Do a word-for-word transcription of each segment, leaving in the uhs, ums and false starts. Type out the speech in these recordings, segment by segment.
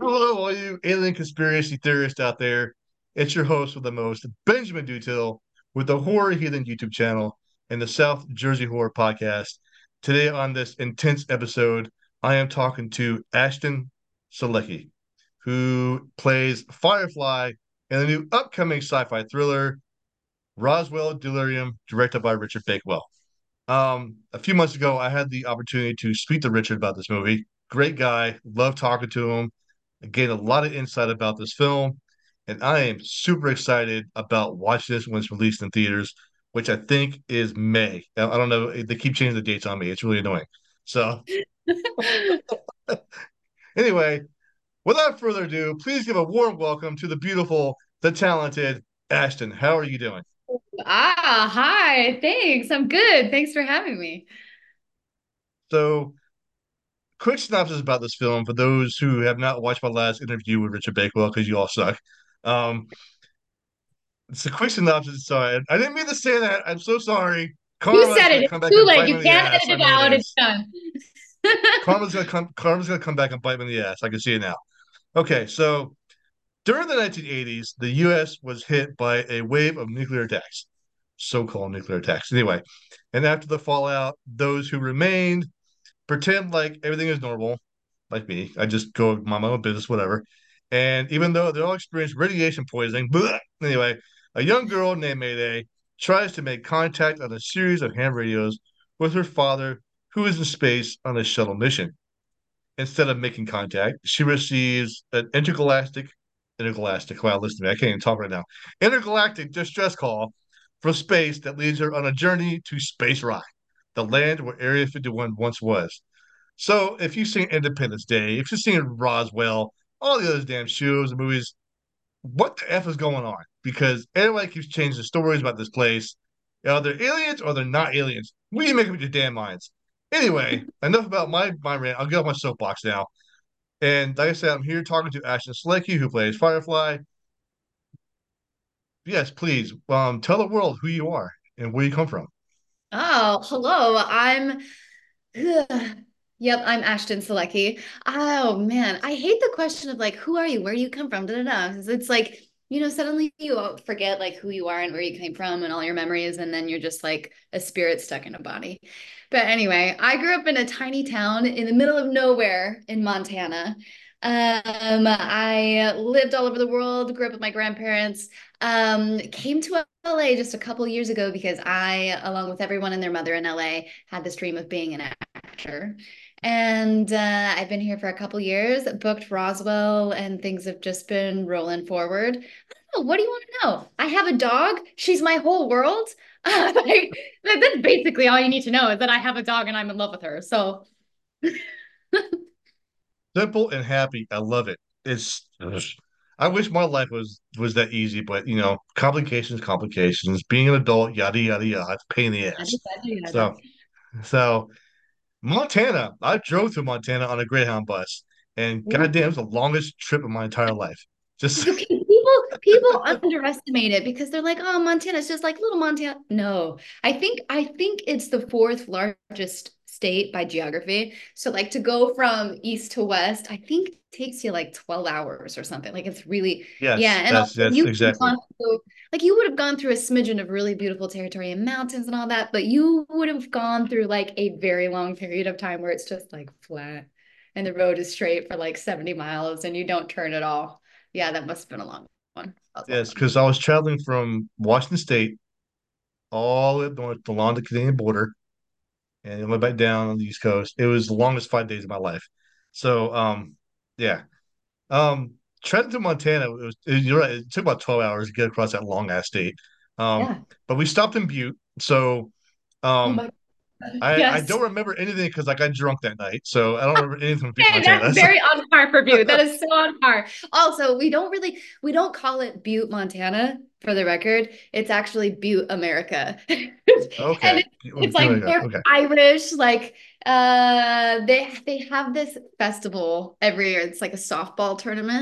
Hello, all you alien conspiracy theorists out there. It's your host with the most, Benjamin Dutil, with the Horror Heathen YouTube channel and the South Jersey Horror Podcast. Today, on this intense episode, I am talking to Ashton Selecki, who plays Firefly in the new upcoming sci fi thriller, Roswell Delirium, directed by Richard Bakewell. Um, a few months ago, I had the opportunity to speak to Richard about this movie. Great guy, love talking to him. I gained a lot of insight about this film, and I am super excited about watching this when it's released in theaters, which I think is May. I I don't know; they keep changing the dates on me. It's really annoying. So, anyway, without further ado, please give a warm welcome to the beautiful, the talented Ashton. How are you doing? Ah, hi. Thanks. I'm good. Thanks for having me. So, quick synopsis about this film for those who have not watched my last interview with Richard Bakewell because you all suck. Um, it's a quick synopsis. Sorry, I didn't mean to say that. I'm so sorry. You Karma's said gonna it. come It's back too and late. bite me You in the can't ass. edit I it know it out. It's is. done. Karma's gonna come. Karma's gonna come back and bite me in the ass. I can see it now. Okay, so during the nineteen eighties, the U S was hit by a wave of nuclear attacks, so-called nuclear attacks. Anyway, and after the fallout, those who remained pretend like everything is normal, like me. I just go mind my own business, whatever. And even though they all experience radiation poisoning, bleh, anyway, a young girl named Mayday tries to make contact on a series of ham radios with her father, who is in space on a shuttle mission. Instead of making contact, she receives an intergalactic, intergalactic, wow, listen to me, I can't even talk right now, intergalactic distress call from space that leads her on a journey to Space Rock, the land where Area fifty-one once was. So if you've seen Independence Day, if you've seen Roswell, all the other damn shows and movies, what the F is going on? Because everybody keeps changing the stories about this place. Are they aliens or they're not aliens? What do you make up your damn minds? Anyway, enough about my my rant. I'll get off my soapbox now. And like I said, I'm here talking to Ashton Slecki, who plays Firefly. Yes, please, um, tell the world who you are and where you come from. Oh, hello. I'm Yep, I'm Ashton Selecki. Oh man, I hate the question of like, who are you? Where do you come from? Da, da, da. 'Cause it's like, you know, suddenly you forget like who you are and where you came from and all your memories, and then you're just like a spirit stuck in a body. But anyway, I grew up in a tiny town in the middle of nowhere in Montana. Um, I lived all over the world, grew up with my grandparents, um, came to L A just a couple years ago because I, along with everyone and their mother in L A, had this dream of being an actor. And uh, I've been here for a couple years, booked Roswell, and things have just been rolling forward. I don't know, what do you want to know? I have a dog. She's my whole world. Like, that's basically all you need to know is that I have a dog and I'm in love with her. So Simple and happy. I love it. It's. I wish my life was was that easy, but you know, complications, complications. Being an adult, yada yada yada. It's a pain in the ass. So, so Montana. I drove through Montana on a Greyhound bus, and goddamn, it was the longest trip of my entire life. Just Okay, people people underestimate it because they're like, oh, Montana's just like little Montana. No, I think I think it's the fourth largest state by geography. So like to go from east to west, I think takes you like twelve hours or something. Like it's really, yeah. yes, And that's also that's you would have exactly. gone through, like you would have gone through a smidgen of really beautiful territory and mountains and all that, but you would have gone through like a very long period of time where it's just like flat and the road is straight for like seventy miles and you don't turn at all. Yeah, that must have been a long one. That was a long Yes, one. because I was traveling from Washington State all the way up north along the Canadian border, and I went back down on the East Coast. It was the longest five days of my life. So, um, yeah. Um, Trenton to Montana, it was, it- you're right. It took about twelve hours to get across that long ass state. Um, Yeah. but we stopped in Butte. So, Oh um, my God. I, I Yes. don't remember anything because I got drunk that night. So I don't remember anything from Butte, Okay, that's Montana. So, very on par for Butte. That is so on par. Also, we don't really we don't call it Butte, Montana, for the record. It's actually Butte, America. And okay. it's, it's like they're Okay. Irish, like uh they they have this festival every year. It's like a softball tournament.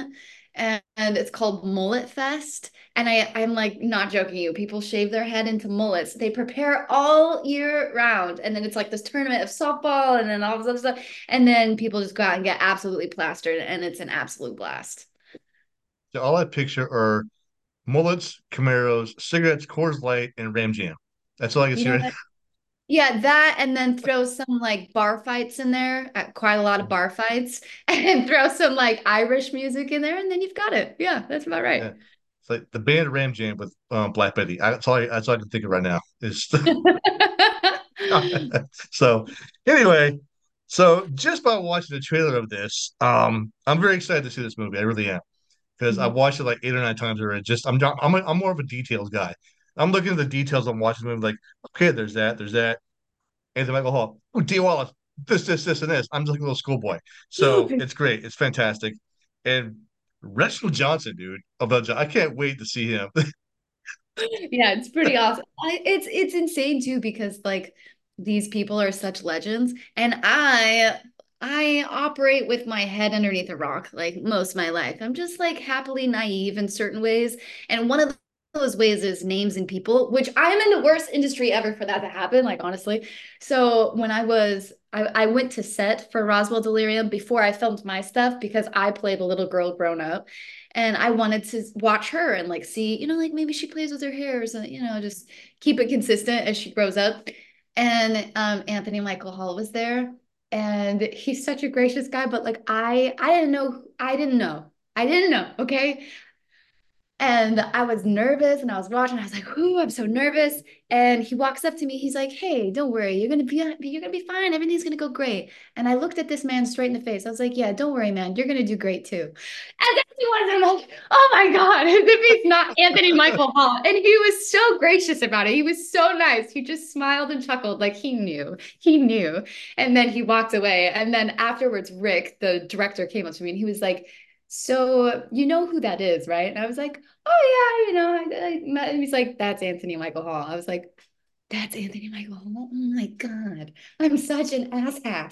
and, and it's called Mullet Fest. And I, I'm like not joking you. People shave their head into mullets. They prepare all year round. And then it's like this tournament of softball and then all this other stuff. And then people just go out and get absolutely plastered. And it's an absolute blast. So all I picture are mullets, Camaros, cigarettes, Coors Light, and Ram Jam. That's all I can You see know right what? Yeah, that and then throw some like bar fights in there, uh, quite a lot of now. bar fights, and throw some like Irish music in there, and then you've got it. Yeah, that's about right. Yeah. It's like the band Ram Jam with um, Black Betty. I, that's all I, that's all I can think of right now. Is so anyway, so just by watching the trailer of this, um, I'm very excited to see this movie. I really am because I've Mhm. watched it like eight or nine times already. Just I'm not- I'm a, I'm more of a details guy. I'm looking at the details. I'm watching the movie like, okay, there's that, there's that. Anthony Michael Hall, oh, D. Wallace, this, this, this, and this. I'm just like a little schoolboy. So it's great. It's fantastic. And Reginald Johnson, dude, about I can't wait to see him. Yeah, it's pretty awesome. I, it's it's insane too because like these people are such legends, and I I operate with my head underneath a rock like most of my life. I'm just like happily naive in certain ways, and one of those ways is names and people, which I am in the worst industry ever for that to happen. Like honestly, so when I was I, I went to set for Roswell Delirium before I filmed my stuff because I played a little girl grown up and I wanted to watch her and like see, you know, like maybe she plays with her hair or something, you know, just keep it consistent as she grows up. And um, Anthony Michael Hall was there, and he's such a gracious guy. But like I, I didn't know, I didn't know, I didn't know. Okay, and I was nervous and I was watching. I was like, "Ooh, I'm so nervous." And he walks up to me. He's like, "Hey, don't worry. You're gonna be you're gonna be fine. Everything's gonna go great." And I looked at this man straight in the face. I was like, "Yeah, don't worry, man. You're gonna do great too." And then he was I'm like, "Oh my God, as if he's not Anthony Michael Hall." And he was so gracious about it. He was so nice. He just smiled and chuckled like he knew. He knew. And then he walked away. And then afterwards, Rick, the director, came up to me and he was like, "So you know who that is, right?" And I was like, "Oh yeah, you know." I, I met him. He's like, "That's Anthony Michael Hall." I was like, "That's Anthony Michael Hall." Oh my God, I'm such an asshat.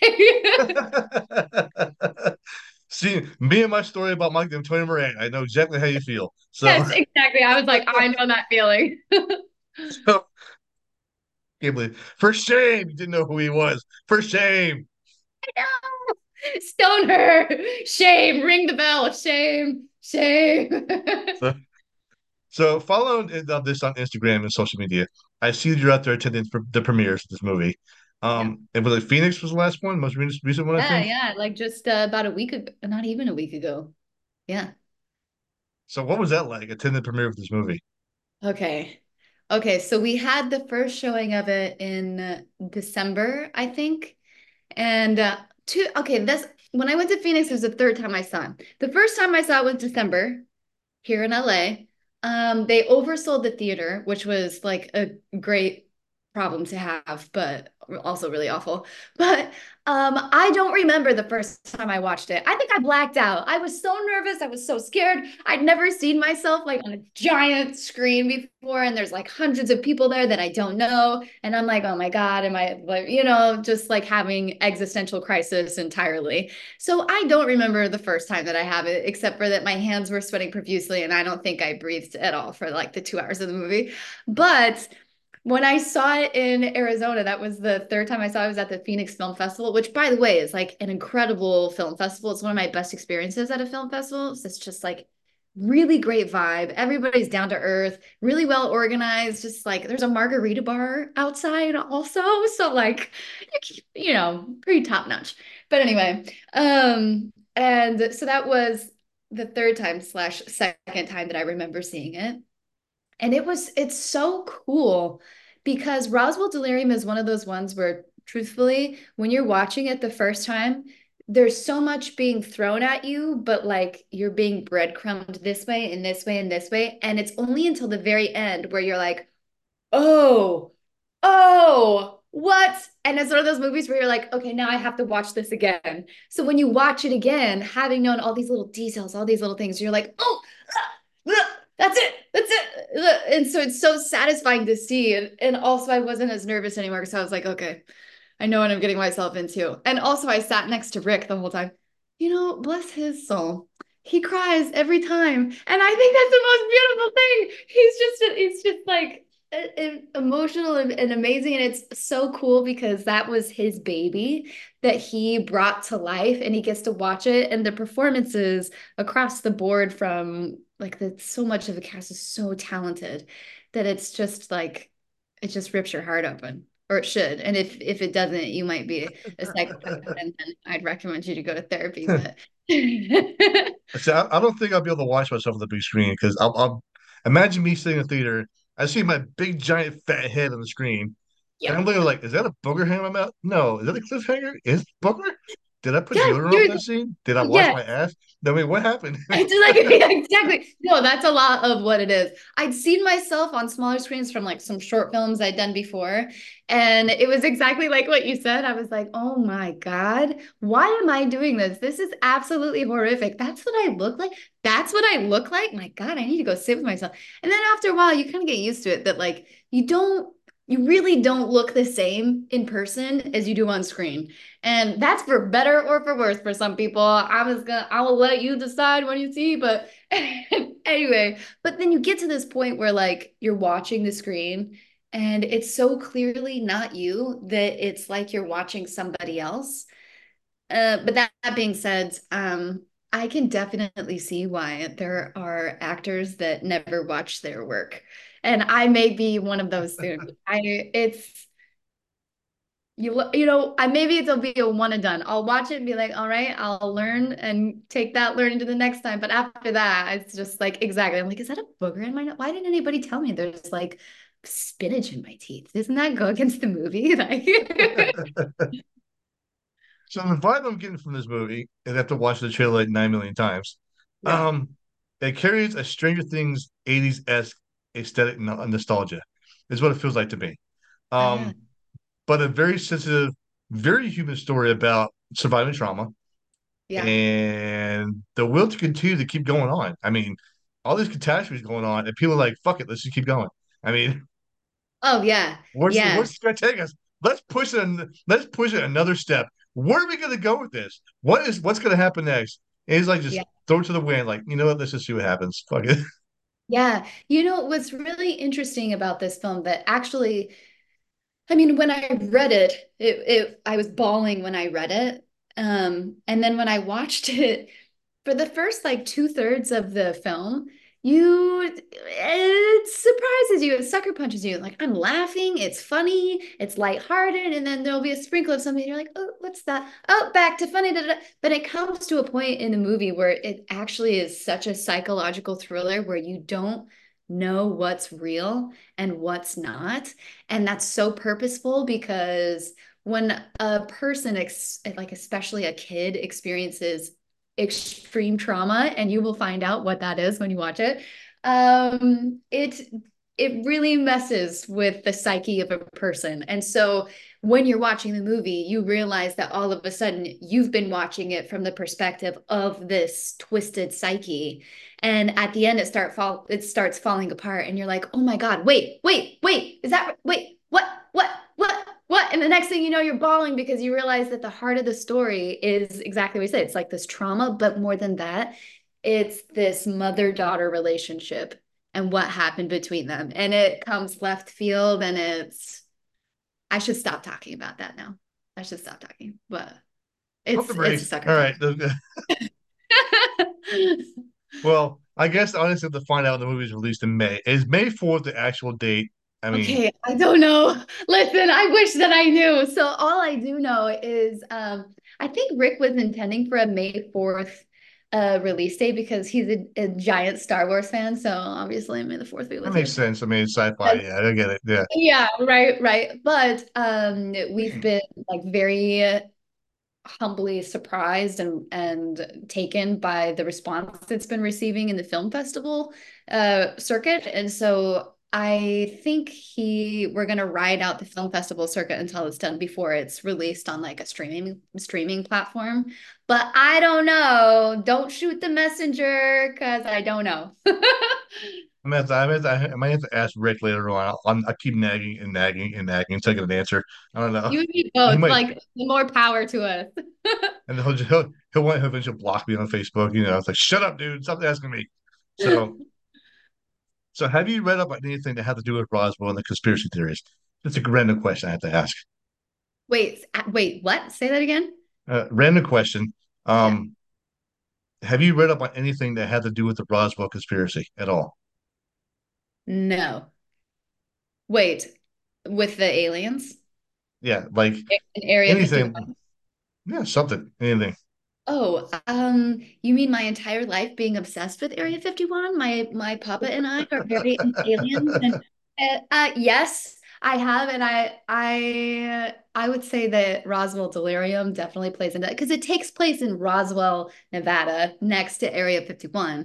See, me and my story about Mike and Tony Moran, I know exactly how you feel. So, Yes, exactly. I was like, I know that feeling. so can't believe for shame you didn't know who he was. For shame. Stone her. Shame. Ring the bell. Shame. Shame. So, so following this on Instagram and social media, I see that you're out there attending the premieres of this movie. Yeah. Um, and was it Phoenix was the last one, most recent recent one, I Yeah, think. yeah. Like just uh, about a week ago, not even a week ago. Yeah. So what was that like attending the premiere of this movie? Okay. Okay. So we had the first showing of it in uh, December, I think. And uh, two, okay, this when I went to Phoenix, it was the third time I saw it. The first time I saw it was December here in L A. Um, they oversold the theater, which was like a great problem to have, but also really awful. But um, I don't remember the first time I watched it. I think I blacked out. I was so nervous. I was so scared. I'd never seen myself like on a giant screen before, and there's like hundreds of people there that I don't know. And I'm like, oh my God, am I like, you know, just like having existential crisis entirely. So I don't remember the first time that I have it, except for that my hands were sweating profusely and I don't think I breathed at all for like the two hours of the movie. But when I saw it in Arizona, that was the third time I saw it. I was at the Phoenix Film Festival, which, by the way, is like an incredible film festival. It's one of my best experiences at a film festival. It's just like really great vibe. Everybody's down to earth, really well organized. Just like there's a margarita bar outside also. So like, you know, pretty top notch. But anyway, um, and so that was the third time slash second time that I remember seeing it. And it was, it's so cool because Roswell Delirium is one of those ones where, truthfully, when you're watching it the first time, there's so much being thrown at you, but like you're being breadcrumbed this way and this way and this way. And it's only until the very end where you're like, oh, oh, what? And it's one of those movies where you're like, okay, now I have to watch this again. So when you watch it again, having known all these little details, all these little things, you're like, oh, ah, that's it. That's it. And so it's so satisfying to see. And, and also, I wasn't as nervous anymore because I was like, okay, I know what I'm getting myself into. And also, I sat next to Rick the whole time. You know, bless his soul. He cries every time. And I think that's the most beautiful thing. He's just, it's just like e- e- emotional and, and amazing. And it's so cool because that was his baby that he brought to life and he gets to watch it. And the performances across the board from like the so much of the cast is so talented that it's just like, it just rips your heart open. Or it should. And if if it doesn't, you might be a psychopath. And then I'd recommend you to go to therapy. But See, I, I don't think I'll be able to watch myself on the big screen because I'll, I'll imagine me sitting in a theater. I see my big giant fat head on the screen, and yeah. I'm looking like, is that a booger hanging in my mouth? No, is that a cliffhanger? Is it booger? Did I put Yeah, deodorant on you're that scene? Did I wash yeah. my ass? No, wait, what happened? It's like yeah, exactly. No, that's a lot of what it is. I'd seen myself on smaller screens from like some short films I'd done before, and it was exactly like what you said. I was like, "Oh my God, why am I doing this? This is absolutely horrific. That's what I look like. That's what I look like. My God, I need to go sit with myself." And then after a while, you kind of get used to it that like you don't you really don't look the same in person as you do on screen. And that's for better or for worse for some people. I was gonna, I will let you decide when you see, but anyway, but then you get to this point where like you're watching the screen and it's so clearly not you that it's like you're watching somebody else. Uh, but that, that being said, um, I can definitely see why there are actors that never watch their work. And I may be one of those soon. I it's you you know, I maybe it'll be a one and done. I'll watch it and be like, all right, I'll learn and take that learning to the next time. But after that, it's just like exactly. I'm like, is that a booger in my nose? Why didn't anybody tell me there's like spinach in my teeth? Doesn't that go against the movie? Like, So the vibe I'm getting from this movie, and after watching the trailer like nine million times, yeah. um, it carries a Stranger Things eighties-esque aesthetic no- nostalgia, is what it feels like to me. Ah, Um, but a very sensitive, very human story about surviving trauma yeah. and the will to continue to keep going on. I mean, all these catastrophes going on, and people are like, "Fuck it, let's just keep going." I mean, Oh yeah. where's Yeah. where's this going to take us? Let's push it. an- Let's push it another step. Where are we going to go with this? What is what's going to happen next? And he's like, just Yeah. throw it to the wind. Like, you know what? Let's just see what happens. Fuck it. Yeah. You know, what's really interesting about this film that actually I mean, when I read it, it, it I was bawling when I read it. Um, and then when I watched it, for the first like two thirds of the film, you it surprises you, it sucker punches you. Like I'm laughing, it's funny, it's lighthearted, and then there'll be a sprinkle of something. And you're like, oh, what's that? Oh, back to funny. Da, da, da. But it comes to a point in the movie where it actually is such a psychological thriller where you don't know what's real and what's not. And that's so purposeful because when a person, ex like especially a kid, experiences extreme trauma, and you will find out what that is when you watch it, um, it it really messes with the psyche of a person. And so when you're watching the movie, you realize that all of a sudden you've been watching it from the perspective of this twisted psyche. And at the end, it start fall it starts falling apart, and you're like, oh my God, wait, wait, wait, is that wait, what, what, what, what? And the next thing you know, you're bawling because you realize that the heart of the story is exactly what you said. It's like this trauma, but more than that, it's this mother-daughter relationship and what happened between them. And it comes left field, and it's I should stop talking about that now. I should stop talking, but Pump the it's it's a brakes. sucker All right. punch. Well, I guess honestly, to find out when the movie's released in May. Is May fourth the actual date? I mean, Okay, I don't know. Listen, I wish that I knew. So all I do know is um I think Rick was intending for a May fourth uh release date because he's a, a giant Star Wars fan. So obviously May the fourth be that with makes you. sense. I mean, sci-fi. But Yeah, I get it. Yeah. yeah, right, right. But um we've been like very humbly surprised and and taken by the response it's been receiving in the film festival uh, circuit. And so I think he we're gonna ride out the film festival circuit until it's done before it's released on like a streaming streaming platform. But I don't know. Don't shoot the messenger because I don't know. I might have to, I might have to, I might have to ask Rick later on. I'll, I'll, I keep nagging and nagging and nagging until I get an answer. I don't know. You and me He both. might. Like more power to us. And he'll just, he'll he'll want he'll eventually block me on Facebook. You know, it's like shut up, dude, stop asking me. So so have you read about anything that had to do with Roswell and the conspiracy theories? It's a random question I have to ask. Wait, wait, what? Say that again? Uh, random question. Yeah. Um, have you read about anything that had to do with the Roswell conspiracy at all? No. Wait, with the aliens Yeah, like in Area anything. fifty-one? Yeah, something, anything. Oh, um, you mean my entire life being obsessed with Area fifty-one? My my papa and I are very into aliens and uh, uh, yes, I have, and I I I would say that Roswell Delirium definitely plays into that because it takes place in Roswell, Nevada, next to Area fifty-one.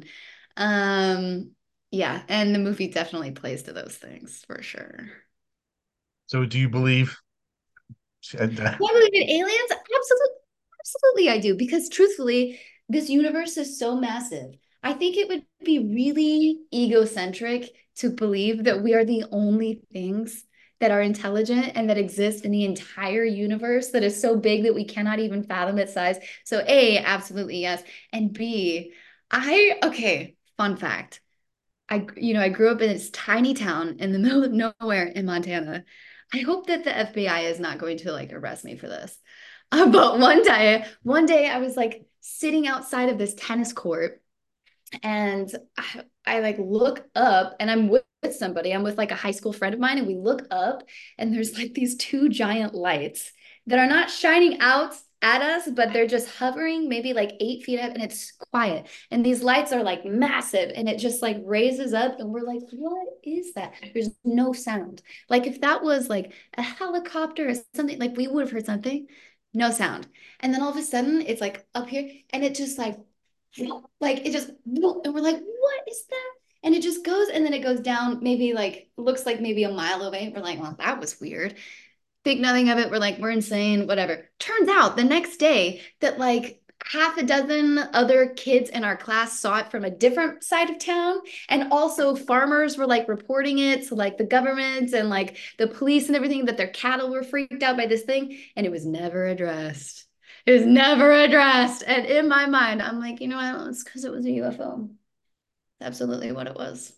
Um, yeah, and the movie definitely plays to those things for sure. So do you believe? Do I believe in aliens? Absolutely, absolutely, I do. Because truthfully, this universe is so massive. I think it would be really egocentric to believe that we are the only things that are intelligent and that exist in the entire universe that is so big that we cannot even fathom its size. So, A, absolutely yes. And B, I, okay, fun fact. I, you know, I grew up in this tiny town in the middle of nowhere in Montana. I hope that the F B I is not going to like arrest me for this. Uh, but one day, one day I was like sitting outside of this tennis court and I, I like look up and I'm with somebody. I'm with like a high school friend of mine, and we look up and there's like these two giant lights that are not shining out at us, but they're just hovering maybe like eight feet up and it's quiet. And these lights are like massive and it just like raises up and we're like, what is that? There's no sound. Like if that was like a helicopter or something, like we would have heard something, no sound. And then all of a sudden it's like up here and it just like like it just and we're like, what is that? And it just goes and then it goes down, maybe like looks like maybe a mile away. We're like, well, that was weird. Think nothing of it. We're like, we're insane, whatever. Turns out the next day that like half a dozen other kids in our class saw it from a different side of town. And also farmers were like reporting it to like the government and like the police and everything that their cattle were freaked out by this thing. And it was never addressed. It was never addressed. And in my mind, I'm like, you know what? It's because it was a U F O. Absolutely what it was.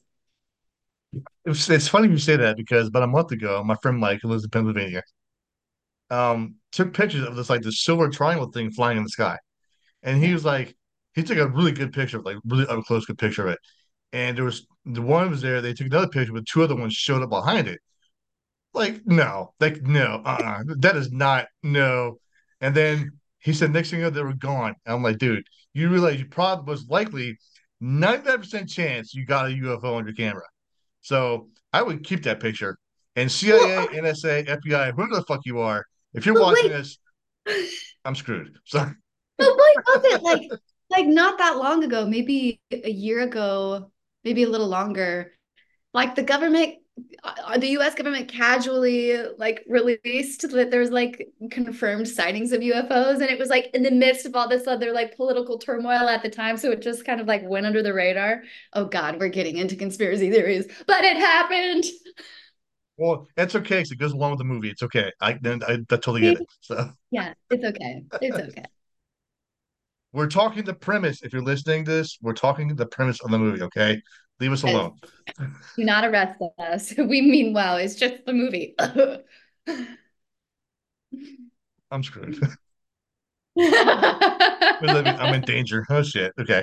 It's, it's funny you say that because about a month ago, my friend Mike, who lives in Pennsylvania, um, took pictures of this like the silver triangle thing flying in the sky. And he Yeah. was like, he took a really good picture, like really up close, good picture of it. And there was the one was there. They took another picture, but two other ones showed up behind it. Like, no, like, no, uh-uh, that is not, no. And then he said, next thing you know, they were gone. And I'm like, dude, you realize you probably was likely ninety-five percent chance you got a U F O on your camera. So I would keep that picture. And Well, C I A, N S A, F B I, whoever the fuck you are, if you're but watching wait, this, I'm screwed. So but why was it like like not that long ago, maybe a year ago, maybe a little longer, like the government uh, the U S government casually like released that there's like confirmed sightings of U F Os and it was like in the midst of all this other like political turmoil at the time, so it just kind of like went under the radar. Oh God, we're getting into conspiracy theories, but it happened. well, it's okay because it goes along with the movie. It's okay. I then I, I totally get it. So Yeah, it's okay. It's okay. we're talking the premise. If you're listening to this, we're talking the premise of the movie. Okay, leave us Guys, alone. do not arrest us. We mean well. It's just the movie. I'm screwed. We're living. I'm in danger. Oh shit. Okay.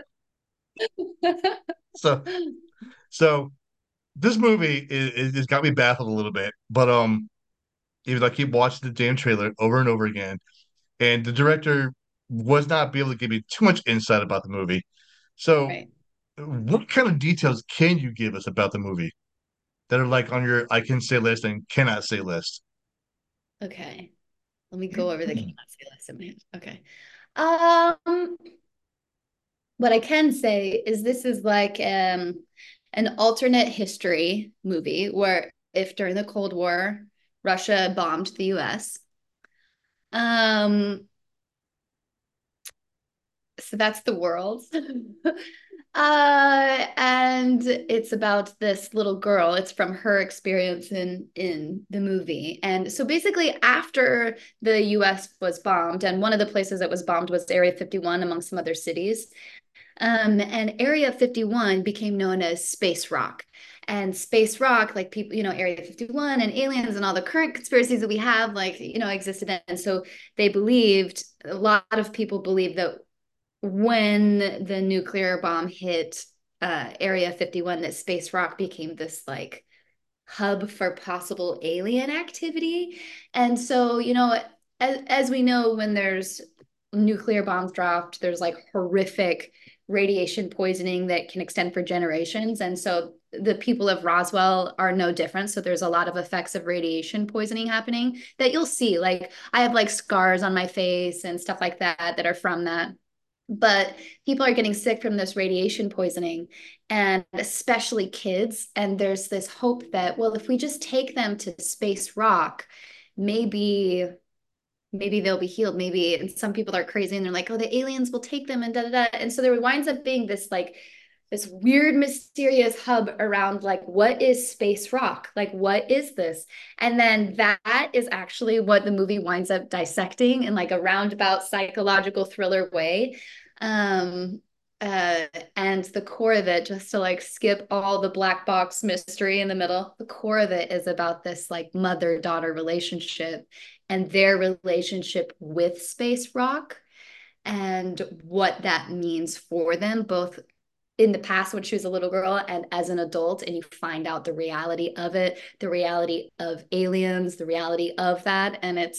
So so this movie is, is, got me baffled a little bit, but um, even though I keep watching the damn trailer over and over again, and the director was not be able to give me too much insight about the movie. So, Right. what kind of details can you give us about the movie that are like on your I can say list and cannot say list? Okay. Let me go over the cannot say list in my head. Okay. Um, what I can say is this is like um an alternate history movie where if during the Cold War Russia bombed the U S. Um, so that's the world. Uh, and it's about this little girl. It's from her experience in in the movie. And so basically after the U S was bombed, and one of the places that was bombed was Area fifty-one among some other cities. Um, and Area fifty-one became known as Space Rock. And Space Rock, like people, you know, Area fifty-one and aliens and all the current conspiracies that we have, like, you know, existed. And so they believed, a lot of people believe that when the nuclear bomb hit uh, Area fifty-one, that Space Rock became this like hub for possible alien activity. And so, you know, as, as we know, when there's nuclear bombs dropped, there's like horrific radiation poisoning that can extend for generations. And so the people of Roswell are no different. So there's a lot of effects of radiation poisoning happening that you'll see. Like I have like scars on my face and stuff like that that are from that. But people are getting sick from this radiation poisoning, and especially kids. And there's this hope that, well, if we just take them to Space Rock, maybe maybe they'll be healed. Maybe, and some people are crazy and they're like, oh, the aliens will take them and da da da. And so there winds up being this like this weird, mysterious hub around like, what is Space Rock? Like, what is this? And then that is actually what the movie winds up dissecting in like a roundabout psychological thriller way. Um, uh, and the core of it, just to like skip all the black box mystery in the middle, the core of it is about this like mother-daughter relationship and their relationship with Space Rock and what that means for them, both in the past when she was a little girl and as an adult, and you find out the reality of it, the reality of aliens, the reality of that. And it's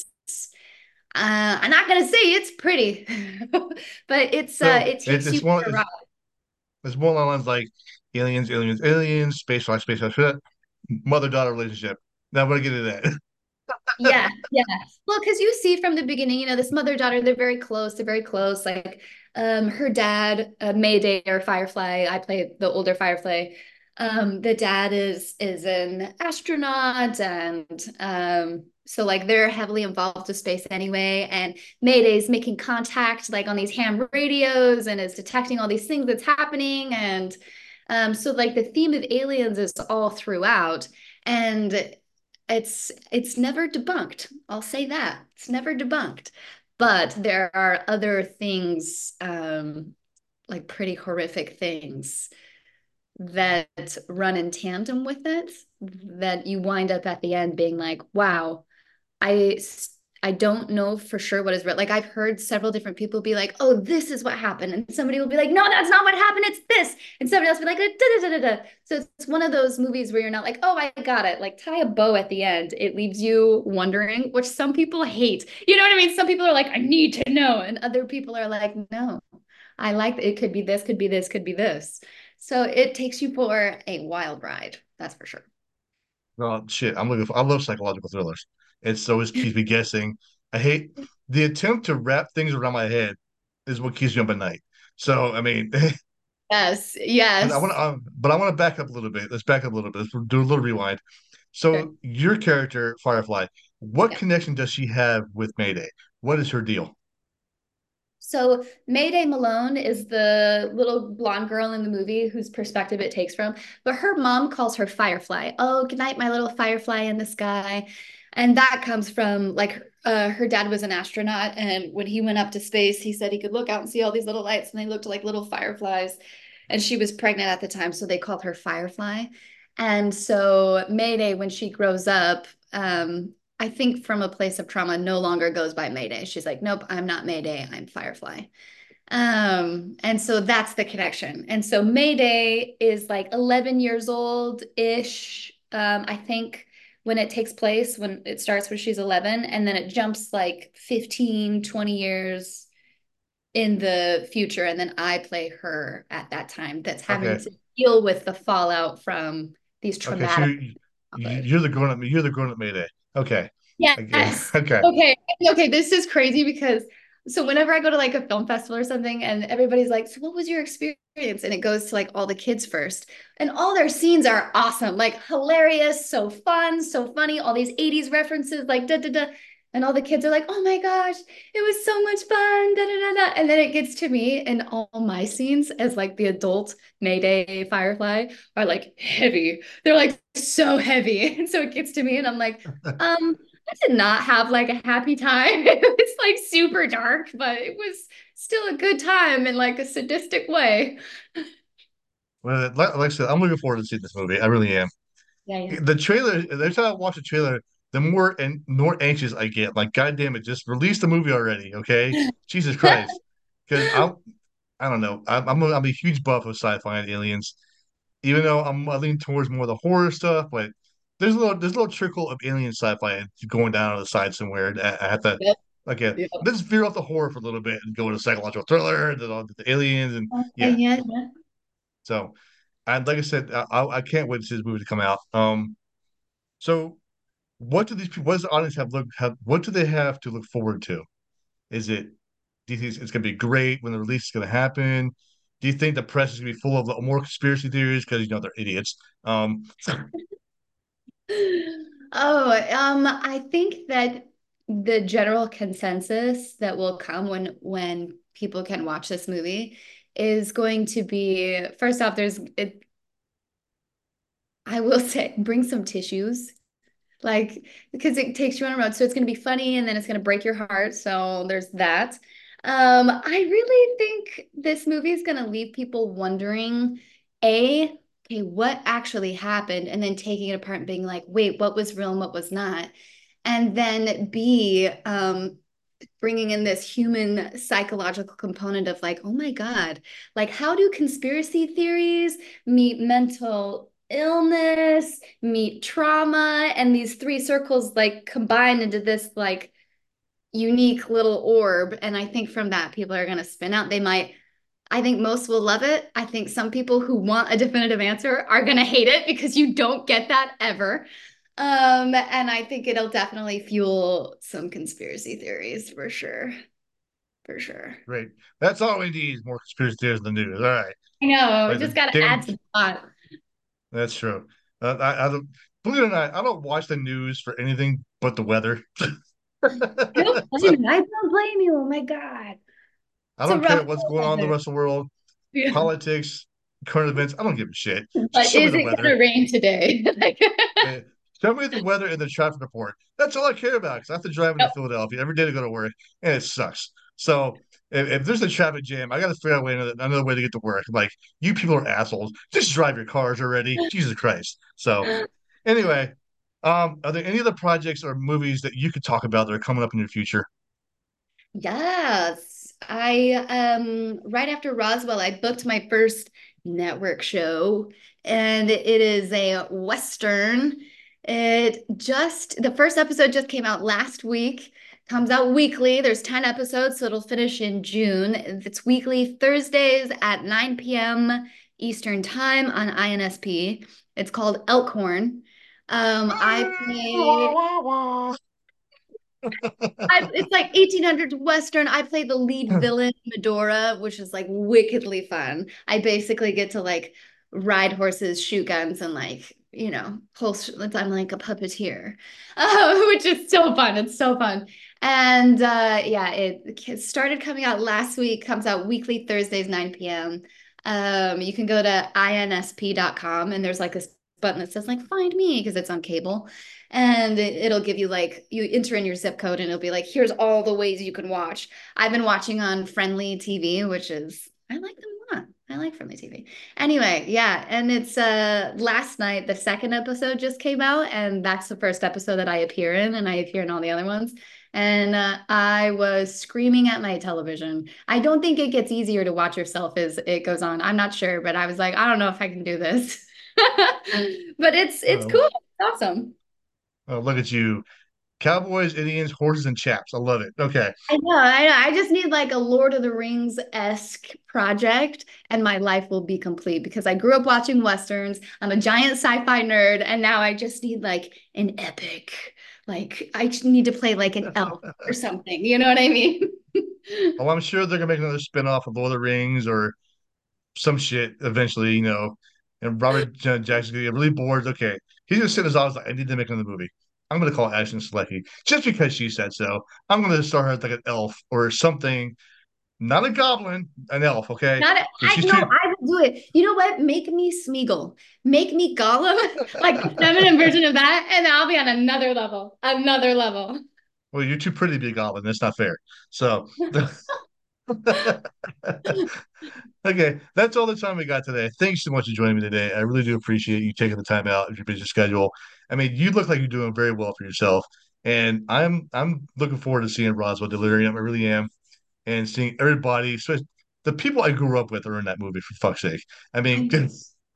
uh, I'm not gonna say it's pretty, but it's uh So it it's takes you it's one for a it's, ride. it's more along the lines like aliens, aliens, aliens, space rock, space rock, mother daughter relationship. Now we're gonna get into that. Yeah, yeah. Well, because you see from the beginning, you know, this mother daughter, they're very close. They're very close. Like, um, her dad, uh, Mayday or Firefly. I play the older Firefly. Um, the dad is is an astronaut, and um, so like they're heavily involved with space anyway. And Mayday's making contact like on these ham radios and is detecting all these things that's happening. And um, so like the theme of aliens is all throughout. And it's it's never debunked. I'll say that. It's never debunked. But there are other things, um, like pretty horrific things that run in tandem with it that you wind up at the end being like, wow, I I don't know for sure what is real. Like I've heard several different people be like, "Oh, this is what happened," and somebody will be like, "No, that's not what happened. It's this," and somebody else will be like, "Da da da da da." So it's one of those movies where you're not like, "Oh, I got it." Like tie a bow at the end. It leaves you wondering, which some people hate. You know what I mean? Some people are like, "I need to know," and other people are like, "No, I like it. Could be this, could be this, could be this." So it takes you for a wild ride. That's for sure. Oh shit, I'm looking for I love psychological thrillers. It's always keeps me guessing. I hate the attempt to wrap things around my head is what keeps me up at night. So I mean, Yes, but I want yes. to, um, but I want to back up a little bit. Let's back up a little bit. Let's do a little rewind. Sure. So your character, Firefly, what Yeah. connection does she have with Mayday? What is her deal? So Mayday Malone is the little blonde girl in the movie whose perspective it takes from, but her mom calls her Firefly. Oh, good night, my little firefly in the sky. And that comes from like uh, her dad was an astronaut, and when he went up to space, he said he could look out and see all these little lights, and they looked like little fireflies. And she was pregnant at the time, so they called her Firefly. And so Mayday, when she grows up, um, I think from a place of trauma, no longer goes by Mayday. She's like, nope, I'm not Mayday, I'm Firefly. Um, and so that's the connection. And so Mayday is like eleven years old ish. Um, I think when it takes place, when it starts when she's eleven, and then it jumps like fifteen, twenty years in the future. And then I play her at that time that's having Okay, to deal with the fallout from these okay. So traumatic you, you- childhood. you're the grown up. You're the grown up Mayday. Okay, okay, Yes. okay. Okay. Okay. This is crazy because so whenever I go to like a film festival or something and everybody's like, so what was your experience? And it goes to like all the kids first. And all their scenes are awesome, like hilarious, so fun, so funny, all these eighties references, like da da da. And all the kids are like, oh my gosh, it was so much fun. Da, da, da, da. And then it gets to me, and all my scenes as like the adult Mayday Firefly are like heavy. They're like so heavy. And so it gets to me, and I'm like, um, I did not have like a happy time. It was like super dark, but it was still a good time in like a sadistic way. Well, like, like I said, I'm looking forward to seeing this movie. I really am. Yeah, yeah. The trailer, every time I watch the trailer, the more and more anxious I get. Like, God damn it, just release the movie already, okay? Jesus Christ. Because I, I don't know, I'm I'm a, I'm a huge buff of sci-fi and aliens. Even though I'm I lean towards more of the horror stuff, but there's a little there's a little trickle of alien sci-fi going down on the side somewhere. I, I have to Yep, like uh, yep. let's veer off the horror for a little bit and go into psychological thriller and then all the aliens and Yeah, yeah. yeah, yeah. So and like I said, I, I I can't wait to see this movie to come out. Um, so what do these people, what does the audience have look have what do they have to look forward to? Is it do you think it's going to be great when the release is going to happen? Do you think the press is going to be full of more conspiracy theories because you know they're idiots? Um, Oh, um, I think that the general consensus that will come when when people can watch this movie is going to be first off, there's it, I will say bring some tissues. Like, because it takes you on a road. So it's going to be funny and then it's going to break your heart. So there's that. Um, I really think this movie is going to leave people wondering, A, okay, what actually happened? And then taking it apart and being like, wait, what was real and what was not? And then B, um, bringing in this human psychological component of like, oh my God, like how do conspiracy theories meet mental illness, meet trauma, and these three circles like combine into this like unique little orb. And I think from that, people are going to spin out. They might, I think most will love it. I think some people who want a definitive answer are going to hate it because you don't get that ever. Um, and I think it'll definitely fuel some conspiracy theories for sure. For sure. Great. That's all we need is more conspiracy theories in the news. All right. I know, Like just the got to damn, add to the pot. that's true. Uh, I, I don't, believe it or not, I don't watch the news for anything but the weather. I don't So blame you. I don't blame you. Oh my God. I It's a don't care rough what's go going on in the of it. rest of the world, Yeah. politics, current events. I don't give a shit. Just But show me is the it weather. gonna rain today? Like, Uh, Show me the weather and the traffic report. That's all I care about because I have to drive into yep. Philadelphia every day to go to work, and it sucks. So if, if there's a traffic jam, I got to figure out a way, another, another way to get to work. Like you people are assholes. Just drive your cars already. Jesus Christ. So anyway, um, are there any other projects or movies that you could talk about that are coming up in your future? Yes. I um right after Roswell, I booked my first network show, and it is a Western. It just the first episode just came out last week. Comes out weekly. There's ten episodes, so it'll finish in June. It's weekly Thursdays at nine p m. Eastern Time on I N S P. It's called Elkhorn. Um, I play I, it's like eighteen hundreds Western. I play the lead villain, Medora, which is like wickedly fun. I basically get to like ride horses, shoot guns, and like, you know, pull. I'm like a puppeteer, uh, which is so fun. It's so fun. And uh, yeah, it started coming out last week, comes out weekly Thursdays, nine p m. Um, you can go to I N S P dot com and there's like this button that says like find me because it's on cable, and it, will give you like you enter in your zip code and it'll be like here's all the ways you can watch. I've been watching on Friendly T V, which is I like them a lot. I like Friendly T V. Anyway, yeah, and it's uh last night the second episode just came out, and that's the first episode that I appear in, and I appear in all the other ones. And uh, I was screaming at my television. I don't think it gets easier to watch yourself as it goes on. I'm not sure, but I was like, I don't know if I can do this. But it's it's Oh, cool. It's awesome. oh, look at you. Cowboys, Indians, horses, and chaps. I love it. Okay. I know, I know. I just need like a Lord of the Rings-esque project, and my life will be complete because I grew up watching Westerns. I'm a giant sci-fi nerd, and now I just need like an epic. Like I just need to play like an elf or something. You know what I mean? Oh, I'm sure they're gonna make another spin-off of Lord of the Rings or some shit eventually, you know. And Robert J- Jackson's gonna get really bored. Okay, he's gonna sit in his office like, I need to make another movie. I'm gonna call Ashton Selecki just because she said so. I'm gonna start her as like an elf or something, not a goblin, an elf, okay? Not, Because I she's no, too. I will do it. You know what? Make me Smeagol. Make me Gollum, like the feminine version of that, and I'll be on another level. Another level. Well, you're too pretty to be a goblin. That's not fair. So, okay, that's all the time we got today. Thanks so much for joining me today. I really do appreciate you taking the time out of your busy schedule. I mean, you look like you're doing very well for yourself, and I'm I'm looking forward to seeing Roswell Delirium. I really am, and seeing everybody, especially the people I grew up with, are in that movie. For fuck's sake! I mean, I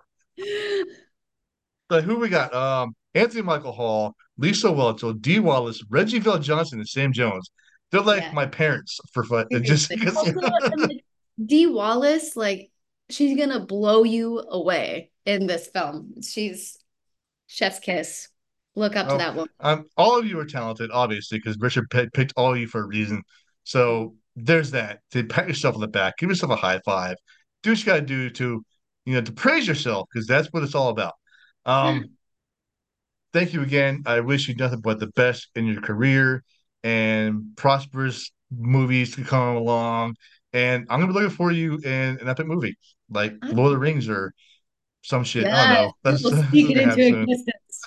but who we got? Um, Anthony Michael Hall, Lisa Whelchel, Dee Wallace, Reggie Viljohnson, and Sam Jones. They're like Yeah, my parents for fun. Just seriously. because. Also, and like Dee Wallace, like she's gonna blow you away in this film. She's chef's kiss. Look up to Oh, that woman. um, all of you are talented, obviously, because Richard Pitt picked all of you for a reason. So there's that. To pat yourself on the back, give yourself a high five. Do what you got to do to, you know, to praise yourself, because that's what it's all about. Um, thank you again. I wish you nothing but the best in your career and prosperous movies to come along. And I'm gonna be looking for you in an epic movie like Lord of the Rings or some shit. I don't Yes, know. we That's, will that's speak it gonna into happen soon. existence.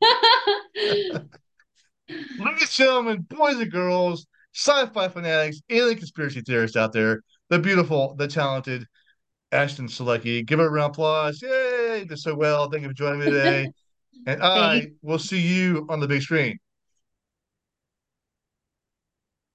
Ladies and gentlemen, boys and girls, sci-fi fanatics, alien conspiracy theorists out there, the beautiful, the talented Ashton Selecki. Give her a round of applause. Yay! You did so well. Thank you for joining me today. And I Thanks. will see you on the big screen.